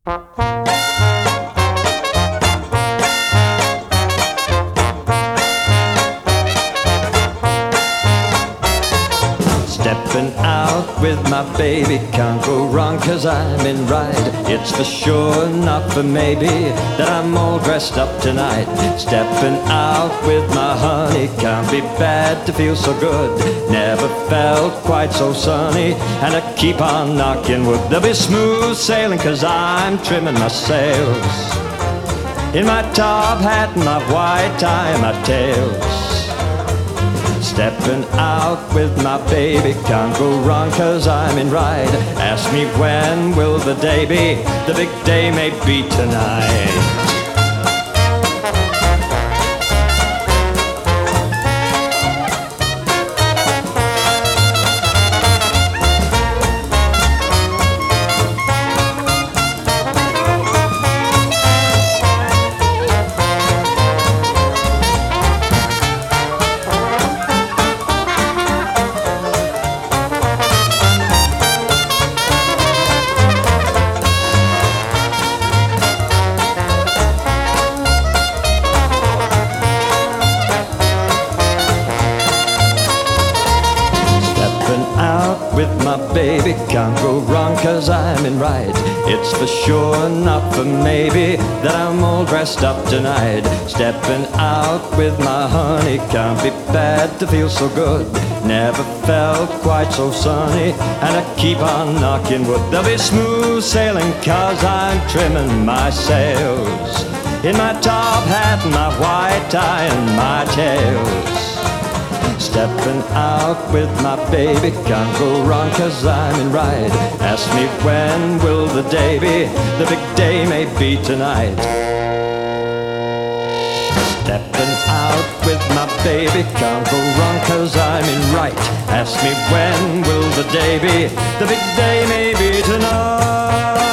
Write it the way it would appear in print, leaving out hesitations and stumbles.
Stepping out with my baby, can't go wrong 'cause I'm in ride. It's for sure, not for maybe, that I'm all dressed up tonight. Stepping out with my honey, can't be bad to feel so good. Never felt quite so sunny, and I keep on knocking wood. There'll be smooth sailing 'cause I'm trimming my sails, in my top hat and my white tie and my tails. Stepping out with my baby, can't go wrong 'cause I'm in ride. Ask me when will the day be, the big day may be tonight. Out with my baby, can't go wrong 'cause I'm in right. It's for sure, not for maybe, that I'm all dressed up tonight. Stepping out with my honey, can't be bad to feel so good. Never felt quite so sunny, and I keep on knocking wood. There'll be smooth sailing 'cause I'm trimming my sails, in my top hat and my white tie and my tails. Stepping out with my baby, can't go wrong 'cause I'm in ride. Ask me when will the day be, the big day may be tonight. Stepping out with my baby, can't go wrong 'cause I'm in right. Ask me when will the day be, the big day may be tonight.